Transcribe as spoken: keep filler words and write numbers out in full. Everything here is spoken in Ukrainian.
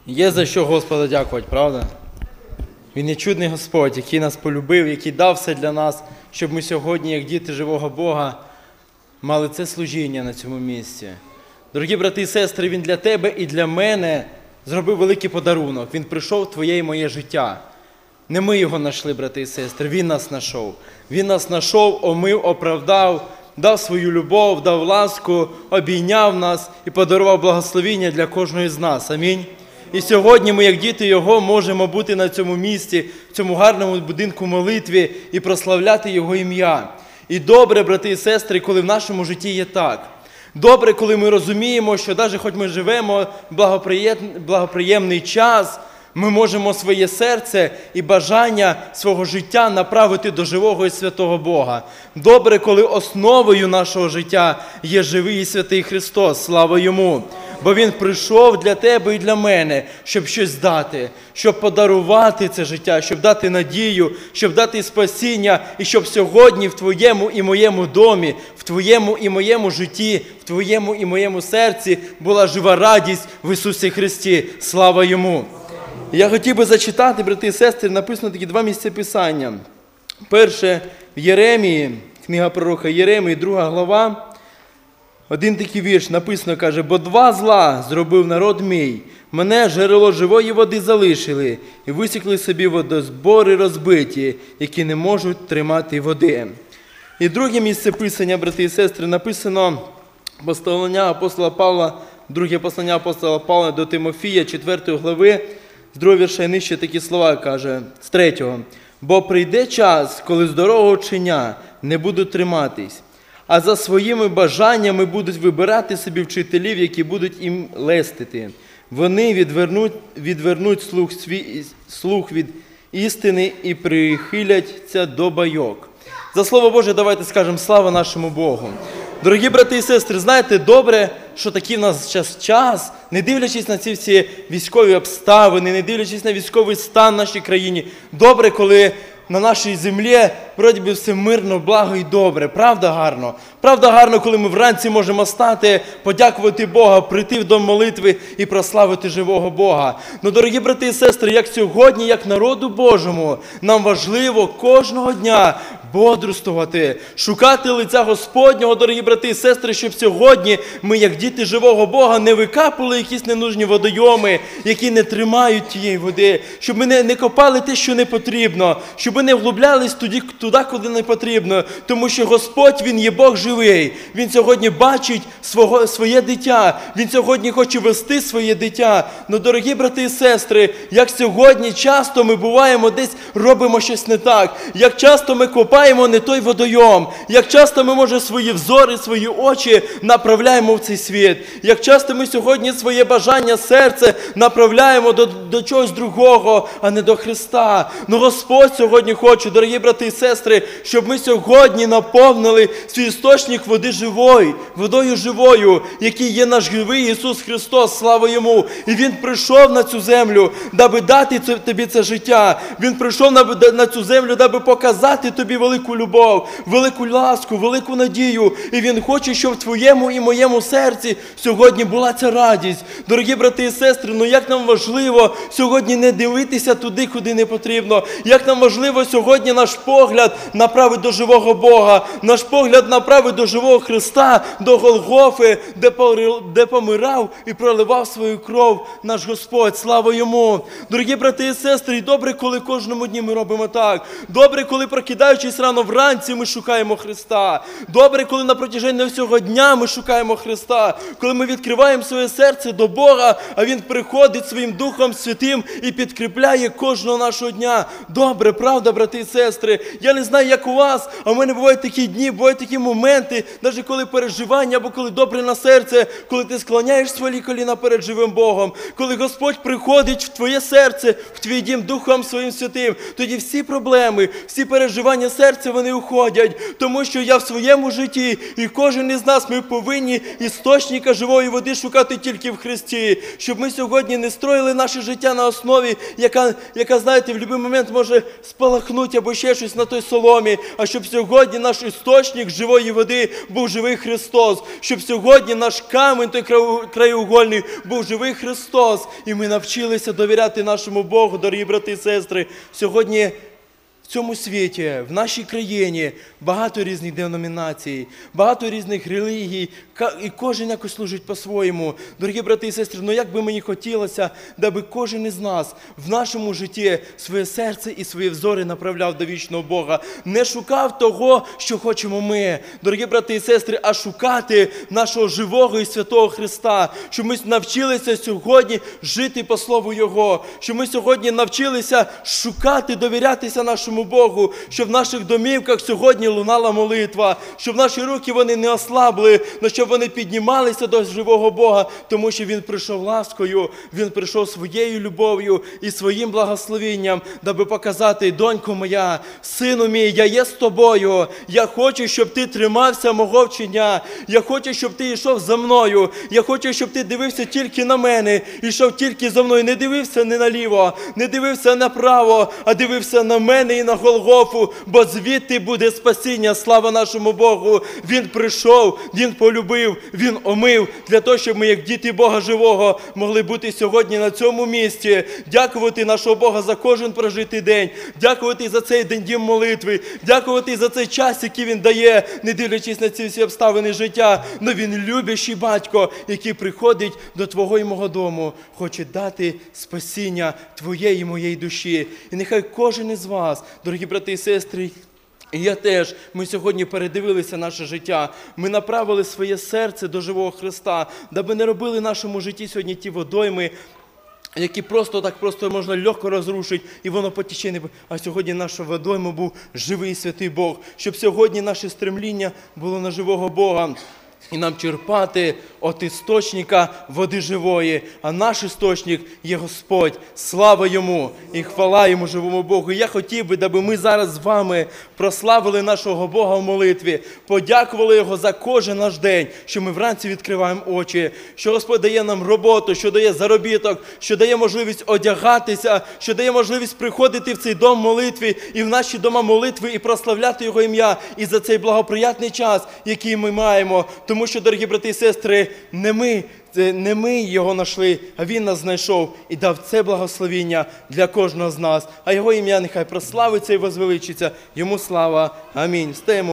Є за що Господа дякувати, правда? Він є чудний Господь, який нас полюбив, який дав все для нас, щоб ми сьогодні, як діти живого Бога, мали це служіння на цьому місці. Дорогі брати і сестри, Він для тебе і для мене зробив великий подарунок. Він прийшов в твоє і моє життя. Не ми його знайшли, брати і сестри, Він нас знайшов. Він нас знайшов, омив, оправдав, дав свою любов, дав ласку, обійняв нас і подарував благословіння для кожного з нас. Амінь. І сьогодні ми, як діти Його, можемо бути на цьому місці, в цьому гарному будинку молитві і прославляти Його ім'я. І добре, брати і сестри, коли в нашому житті є так. Добре, коли ми розуміємо, що навіть хоч ми живемо благоприємний час, ми можемо своє серце і бажання свого життя направити до живого і святого Бога. Добре, коли основою нашого життя є живий і святий Христос. Слава Йому! Бо Він прийшов для тебе і для мене, щоб щось дати, щоб подарувати це життя, щоб дати надію, щоб дати спасіння, і щоб сьогодні в твоєму і моєму домі, в твоєму і моєму житті, в твоєму і моєму серці була жива радість в Ісусі Христі. Слава Йому! Я хотів би зачитати, брати і сестри, написано такі два місця Писання. Перше, в Єремії, книга пророка Єремії, друга глава, один такий вірш написано, каже: «Бо два зла зробив народ мій, мене джерело живої води залишили, і висікли собі водозбори розбиті, які не можуть тримати води». І друге місце Писання, брати і сестри, написано послання апостола Павла, друге послання апостола Павла до Тимофія, четвертої глави, з другого вірша і нижче такі слова каже, з третього: «Бо прийде час, коли з дорогого вчення не будуть триматись, а за своїми бажаннями будуть вибирати собі вчителів, які будуть їм лестити. Вони відвернуть, відвернуть слух, свій, слух від істини і прихиляться до байок». За Слово Боже, давайте скажемо слава нашому Богу. Дорогі брати і сестри, знаєте, добре, що такий в нас час, час, не дивлячись на ці всі військові обставини, не дивлячись на військовий стан в нашій країні, добре, коли на нашій землі, вроді би, все мирно, благо і добре. Правда гарно? Правда гарно, коли ми вранці можемо стати, подякувати Бога, прийти в дом молитви і прославити живого Бога. Ну, дорогі брати і сестри, як сьогодні, як народу Божому, нам важливо кожного дня бодрствувати, шукати лиця Господнього, дорогі брати і сестри, щоб сьогодні ми, як діти живого Бога, не викапували якісь ненужні водойоми, які не тримають тієї води, щоб ми не, не копали те, що не потрібно, щоб ми не вглублялись туди, туди, куди не потрібно, тому що Господь, Він є Бог живий, Він сьогодні бачить свого, своє дитя, Він сьогодні хоче вести своє дитя. Ну, дорогі брати і сестри, як сьогодні часто ми буваємо десь, робимо щось не так, як часто ми копаємо не той водойом, як часто ми, може, свої взори, свої очі направляємо в цей світ, як часто ми сьогодні своє бажання, серце направляємо до, до чогось другого, а не до Христа. Ну, Господь сьогодні хоче, дорогі брати і сестри, щоб ми сьогодні наповнили свій істочник води живої, водою живою, який є наш живий Ісус Христос, слава Йому. І Він прийшов на цю землю, даби дати тобі це життя. Він прийшов на, на цю землю, даби показати тобі велику любов, велику ласку, велику надію. І Він хоче, щоб в твоєму і моєму серці сьогодні була ця радість. Дорогі брати і сестри, ну як нам важливо сьогодні не дивитися туди, куди не потрібно. Як нам важливо сьогодні наш погляд направити до живого Бога, наш погляд направити до живого Христа, до Голгофи, де, де помирав і проливав свою кров наш Господь. Слава Йому! Дорогі брати і сестри, і добре, коли кожному дні ми робимо так. Добре, коли, прокидаючись рано вранці, ми шукаємо Христа. Добре, коли на протяженні всього дня ми шукаємо Христа. Коли ми відкриваємо своє серце до Бога, а Він приходить своїм Духом Святим і підкріпляє кожного нашого дня. Добре, правда, брати і сестри? Я не знаю, як у вас, а в мене бувають такі дні, бувають такі моменти, навіть коли переживання, або коли добре на серце, коли ти склоняєш свої коліна перед живим Богом, коли Господь приходить в твоє серце, в твій дім Духом Своїм Святим, тоді всі проблеми, всі переживання серця серце вони уходять, тому що я в своєму житті, і кожен із нас, ми повинні істочника живої води шукати тільки в Христі, щоб ми сьогодні не строїли наше життя на основі, яка, яка знаєте, в будь-який момент може спалахнути або ще щось на той соломі, а щоб сьогодні наш істочник живої води був живий Христос, щоб сьогодні наш камінь той краєугольний був живий Христос, і ми навчилися довіряти нашому Богу, дорогі брати і сестри. Сьогодні в цьому світі, в нашій країні багато різних деномінацій, багато різних релігій, і кожен якось служить по-своєму. Дорогі брати і сестри, ну як би мені хотілося, даби кожен із нас в нашому житті своє серце і свої взори направляв до вічного Бога. Не шукав того, що хочемо ми, дорогі брати і сестри, а шукати нашого живого і святого Христа, щоб ми навчилися сьогодні жити по Слову Його, щоб ми сьогодні навчилися шукати, довірятися нашому Богу, щоб в наших домівках сьогодні лунала молитва, щоб наші руки вони не ослабли, але щоб вони піднімалися до живого Бога, тому що Він прийшов ласкою, Він прийшов своєю любов'ю і своїм благословенням, даби показати: донько моя, сину мій, я є з тобою, я хочу, щоб ти тримався мого вчення, я хочу, щоб ти йшов за мною, я хочу, щоб ти дивився тільки на мене, йшов тільки за мною, не дивився не наліво, не дивився направо, а дивився на мене і на Голгофу, бо звідти буде спасіння, слава нашому Богу. Він прийшов, Він полюбив, Він омив, для того, щоб ми, як діти Бога живого, могли бути сьогодні на цьому місці, дякувати нашого Бога за кожен прожитий день, дякувати за цей день дім молитви, дякувати за цей час, який Він дає, не дивлячись на ці всі обставини життя. Но Він любящий батько, який приходить до твого і мого дому, хоче дати спасіння твоєї і моєї душі. І нехай кожен із вас, дорогі брати і сестри, і я теж, ми сьогодні передивилися наше життя, ми направили своє серце до живого Христа, даби не робили в нашому житті сьогодні ті водойми, які просто так просто можна легко розрушити, і воно потіче не... А сьогодні наша водойма був живий святий Бог, щоб сьогодні наше стремління було на живого Бога. І нам черпати от істочника води живої. А наш істочник є Господь. Слава Йому і хвала Йому, живому Богу. І я хотів би, аби ми зараз з вами прославили нашого Бога в молитві, подякували Його за кожен наш день, що ми вранці відкриваємо очі, що Господь дає нам роботу, що дає заробіток, що дає можливість одягатися, що дає можливість приходити в цей дом молитви і в наші дома молитви і прославляти Його ім'я. І за цей благоприятний час, який ми маємо. Тому що, дорогі брати і сестри, не ми, не ми його знайшли, а Він нас знайшов і дав це благословіння для кожного з нас. А Його ім'я нехай прославиться і возвеличиться. Йому слава. Амінь. Встаємо.